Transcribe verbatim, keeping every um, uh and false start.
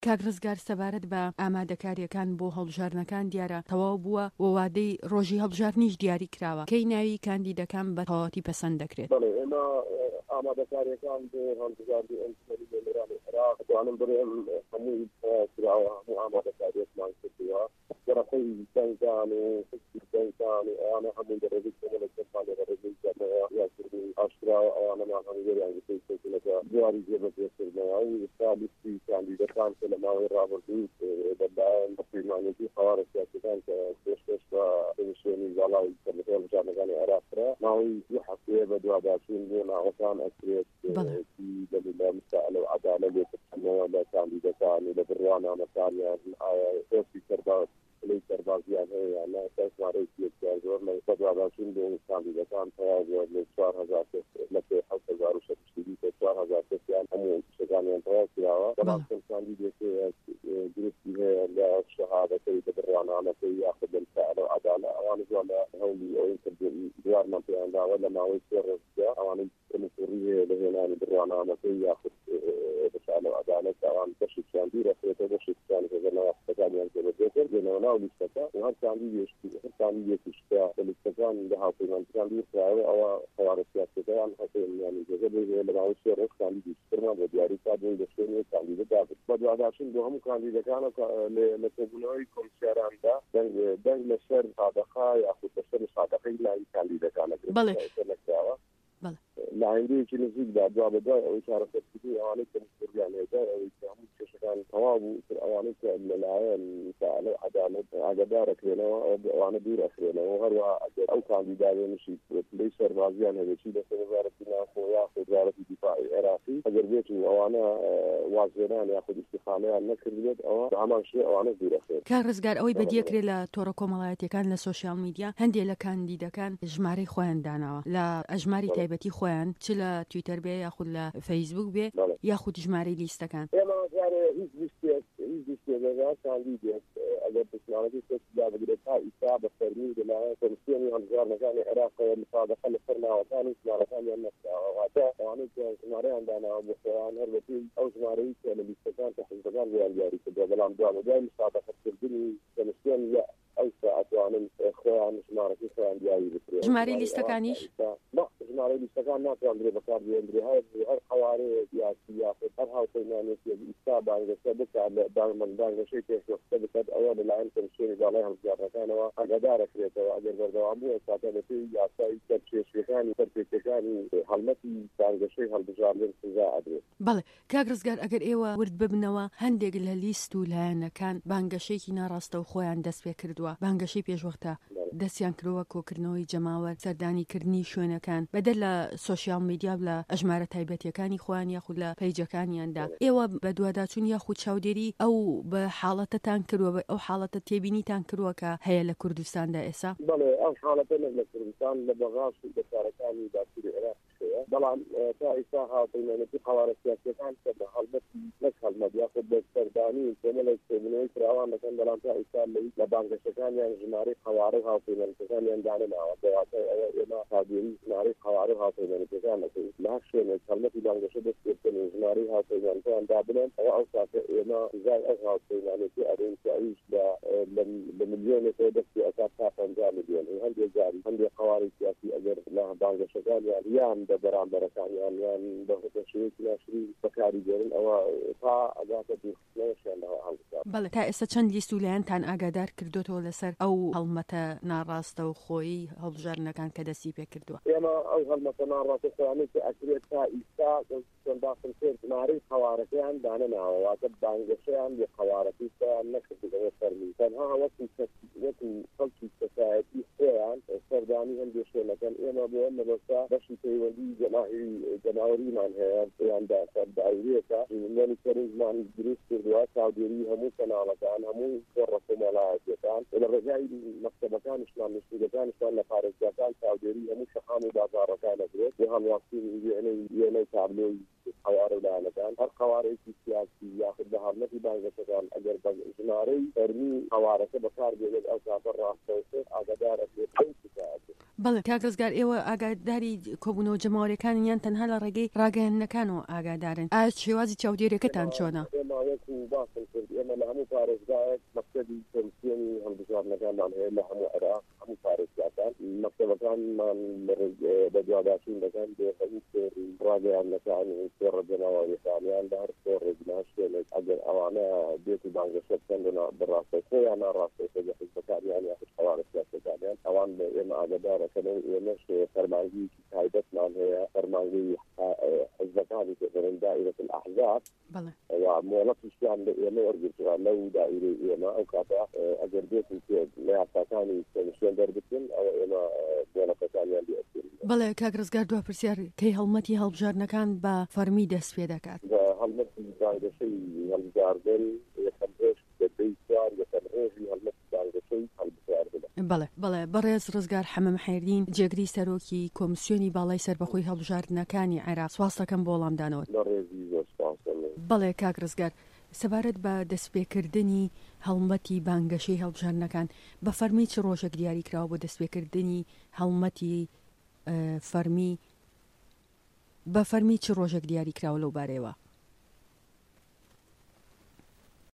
کاک ڕزگار سەبارەت بە ئامادەکاریەکان بۆ هەڵبژارنەکان دیارە تەواو بووە و وادەی ڕۆژی هەڵبژارنیش دیاری کراوە. کەی ناوی کاندیدەکان بە تەواوەتی پەسەند دەکرێت؟ ئێمە ئامادەکاریەکان بۆ هەڵبژاردنی ئەم لێرانی عێراق دەتوانم بڵێم هەمووی کراوە، هەموو ئامادەکاریەکمان کردووە. گەڕەکەی دەنگدان و حزبی دەنگدان و ئەوانە هەمووی لە ڕێگەی کۆمەڵێکیەکان لە ڕێگەی جەمەوە یاکردنی ئاشکراوە. ئەوانەمان هەموو وەریان گرتوویەکە دیاری جێبەجێکردنەوە و ئێستا لیستی کاندیدەکان کە لە ماوەی ڕابردوو بەلایەن پەرلەمانێتی هەوارە سیاسەکان کە پێشکەش بە کۆمیسیۆنی زاڵاوی کۆمیتەی هەڵبژاردنەکانی عێراقرا ماوەی دوو هەفتەیە بە دواداچوون بۆ ناوەکان ئەکرێت دەلیل مسائلە و عەدالەت لێکردنەوە لە کاندیدەکان و لە بڕوانامەکانیان ئایا پۆستی سەرباز لەی سەربازیان هەیە یان نا ژمارەی پێکیان زۆر لە دواداچوون بۆ کاندیدەکان تەواو بووە لە چوار هەزار کەس لە پێ حەوت هەزار و شەشسەد کە چوار هەزار کەسیان هەموو شتەکانیان تەواو کراوە. بەڵام چەند کاندیدێکی گرفتی هەیە لە شەهادەکەی لە بڕوانامەکەی یاخود لە مسائلە و عەدالەت ئەوانە زۆر لە هەوڵی ئەوەی کردووی دیارمان پێیان داوە لە ماوەی سێ ڕۆژدا ئەوانەی کەمسوڕی هەیە لە هێنانی بڕوانامەکەی یاخود مسائلە و عەدالەت ئەوان بەشێکیان بیرەخرێتەوە بەشێکیان هێزەنەوە هەستەکانیان پێبەدرێتێت لێنەوە ناو لیستەکە و هەر کاندیدێشتی هەر کاندیدێکیشکە لە لیستەکان لە هاوپەیمانیەکان بیرکراوە ئەوە هەوارە سیاسەکەیان هەتێنیانی جێگە بێ لە ماوەی سێ ڕۆژ کاندیدێشترمان بۆ دیاری کردن لە شوێنی کاندیدەکان بە دواداچوون بۆ هەموو کاندیدەکان لە کۆبوونەوەی کۆمیسیاراندا دەنگ لەسەر سادەقا یاخود لەسەر سادەقەی لای کاندیدەکانەکراوە لە هەندێکی نزیکدا دوا بەدوای ئەوەی چارەسەرکردنی ئەوانەی کە مستوریان هێدا ئەوەی کە هەموو کێشەکان تەواو بوو تر ئەوانەی کە لەلایەن مسائلە و عەدالەت ئاگادارەکرێنەوە ئەوانە دوورەخرێنەوە. هەروە ئەگەر ئەو کاندیدانیشی پلەی سەربازیان هەبێتی لەسەر وەزارەتی ناخۆ یاخود وەزارەتی دیفاعی عێراقی ئەگەر بێت و ئەوانە وازێنان یاخود استیخانەیان نەکردێت ئەوە هەمان شێ ئەوانە دوورەخرێت. کاک ڕزگار ئەوەی بەدیەکرێت لە تۆڕە کۆمەڵایەتیەکان لە سۆشیال میدیا هەندێک لە کاندیدەکان ژمارەی خۆیان داناوە لە ئەژماری تایبەتی خۆیان چ لە تویتەر بێ یاخود لە فەیسبوک بێ یاخود ژمارەی لیستەکان. ئێمە جارێ هیچ لیستێک هیچ لیستێک کاندیدێک ئەگەر پشتیوانەتی کەسدا بگرێت تا ئیستا بە فەرمی لەلایەن کۆمیسیۆنی هەڵبژاردنەکانی عێراقەوە مسابقە لەسەر ناوەکانی ژمارەکانیان نەکراوە واتە ئەوانەی کە ژمارەیان داناوە بۆ خۆیان هەر بەپێی ئەو ژمارەی کە لە لیستەکان کە حزبەکان بۆیان دیاری کردووە بەڵام دوامەدوای مسابقەکردنی کۆمیسیۆن ئەو ساعەتوانن خۆیان ژمارەکەی خۆیان دیاری بکرێت. ژمارەی لیستەکانیش ژمارەی لیستەکان ناتوان درێ بەکاربێنرێ هەر حەوارەیە یاسی یاخود هەر هاوپەیمانێکی ئیستا بانگەشە بکات لە بانگەشەی پێشوەختە بکات ئەوە لەلایەن کۆمیسیۆنی باڵای هەڵبژاردنەکانەوە ئاگادارەکرێتەوە ئەگەر بەردەوام بووە کاتە بەپێی یاسای سەرپێچیەکانی سەرپێچیەکانی هەڵمەتی بانگەشەی هەڵبژاردن سزا ئەدرێت. بەڵێ کاک ڕزگار ئەگەر ئێوە ورد ببنەوە هەندێک لە لیست و لایەنەکان بانگەشەیەکی ناڕاستە و خۆیان دەست پێ کردووە بانگەشەی پێشوەختە دەستیان کردووە کۆکردنەوەی جەماوەر سەردانیکردنی شوێنەکان بەدەر لە سۆشیال میدیا لە ئەژمارە تایبەتیەکانی خۆیان یاخود لە پەیجەکانیاندا ئێوە بە دوواداچوون یاخود چاودێری ئەو بە حاڵەتەتان کردووە ئەو حاڵەتە تێبینیتان کردووە کە هەیە لە کوردستاندا ئێستا؟ بەڵێ ئەو حاڵەتە لە کوردستان لە بەغاش و بەکارەکانی داخلی عێراق بەڵام تا ئێستا هاوپەیمانێتی قەوارە سیاسیەکان کە بە هەڵمەتی نەک هەڵمەت یاخود بە سەردانی کۆمەڵێک کۆبوونەوەی فراوان دەکەن بەڵام تا ئێستا لە بانگەشەکانیان ژمارەی قەوارە و هاوپەیمانێتەکانیان دانەماوە بەواتە ئەوە ئێمە چاودێری ژمارەی قەوارە و هاوپەیمانێتەکان نەکەین لە هەر شوێنێک هەڵمەتی بانگەشە دەست پێبکەن و ژمارەی هاوپەیمانەکان دابنێن ئەوە ئەو ساتە ئێمە زای ئەو هاوپەیمانێتی ئەدەین کە ئەویش لە ملیۆنێکەوە دەستی ئەکات تا پەنجا ملیۆن هەندێک جاری هەندێک قەواری سیاسی ئەگەر لە بانگەشەکانیان یان بە بەرامبەرەکانیان یان بە شێوەیەکی ناشری بەکاری گەرن ئەوە تا ئەگاتە دوورخستنەوەشیانەوە هەڵبژار. بەڵێ تا ئێستا چەند لیست و لایەنتان ئاگادار کردوتەوە لەسەر ئەو هەڵمەتە ناڕاستە و خۆی هەڵبژاردنەکان کە دەستی پێ کردووە؟ ئێمە ئەو هەڵمەتە ناڕاستە خۆیانەی کە ئەکرێت تا ئیستا چەند باسم کرد ژمارەی قەوارەکەیان دانەماوە واتە بانگەشەیان لێ قەوارەکەی خۆیان نەکردەوە فەرمی تەنها وەکو وەکو خەڵکی سەسایەتی خۆیان سەردانی هەندێک شوێنەکان ئێمە بۆ ئەم مەبەستا بەشی پەیوەندی جەماهیریمان هەیە پێیاندا سەرداویەکە ژمێنی سەرنجمان دروست کردووە چاودێری هەموو کەناڵەکان هەموو گۆڕە کۆمەڵایەتیەکان لە ڕێگای مەکتەبەکانیشمان نووسینگەکانیشمان لە پارێزگاکان چاودێری هەموو شەقام و بازاڕەکان دەکرێت بۆ هەڵواستنی وێنەی تابلۆی قەوارە و لایەنەکان هەر قەوارەیەکی سیاسی یاخود بە هەڵمەتی بانگەشەکان ئەگەر بە ژمارەی فەرمی قەوارەکە بەکار بێنێت ئەو کاتە ڕاستەوسێت ئاگادارە بەڵێ کاکرزگار ئێوە ئاگاداری کۆبوونەوە جەماوەریەکان یان تەنها لە ڕێگەی ڕاگەیاندنەکانەوە ئاگادارن ئایا شێوازی چاودێریەکەتان چۆنە؟ ئێمە وەکو باسم کرد ئێمە لە هەموو پارێزگایەک مەکتەبی کۆمیسیۆنی هەڵبژاردنەکانمان هەیە لە هەموو عێراق هەموو پارێزگاکان مەکتەبەکانمان بە دوواداشین دەکەن بۆ هەموو سێری ڕاگەیاندنەکان و سێڕە جەماوەریەکانیان لە هەر سێڕێک ناشتێنێک ئەگەر ئەوانە بێت و بانگەشە بکەن بەڕاستەی خۆیان ناڕاستەی خۆی حیزبەکانیان یا ئەوانە سیاسەتەکانیان ئەوان ئێمە ئاگادارەکەن و ئێمەش فەرمانگەیەکی تایبەتمان هەیە فەرمانگەی حیزبەکانی کردن دائرة الأحزاب ومۆڵەتیشیان لە ئێمە وەرگرتووە لەو دائیرەی ئێمە ئەو کاتە ئەگەر بێتن پێ لە یاساکانی کۆمیسیۆن دەربکن ئەوە ئێمە مۆڵەتەکانیان لێ بەڵێ کاکرزگار دوا پرسیار کەی هەڵمەتی هەڵبژاردنەکان بە فەرمی دەست پێ دەکات بە هەڵمەتی بانگەشەی هەڵبژاردن یەکەم ڕۆژ دەبەی چوار یەکەم ڕۆژی هەڵمەتی بانگەشەی هەڵبژاردنە. بەڵێ بەڵێ بەڕێز ڕزگار حەمەم حەیردین جێگری سەرۆکی کۆمیسیۆنی باڵای سەربەخۆی هەڵبژاردنەکانی عێراق سواس دەکەم بۆ وەڵامدانەوە. بەڵێ کاکرزگار سەبارەت بە دەستپێکردنی هەڵمەتی بانگەشەی هەڵبژاردنەکان بە فەرمی چ ڕۆژێک دیاری کراوە بۆ دەستپێکردنی هەڵمەتی فەرمی بە فەرمی چ ڕۆژێک دیاری کراوە لەو بارەیەوە؟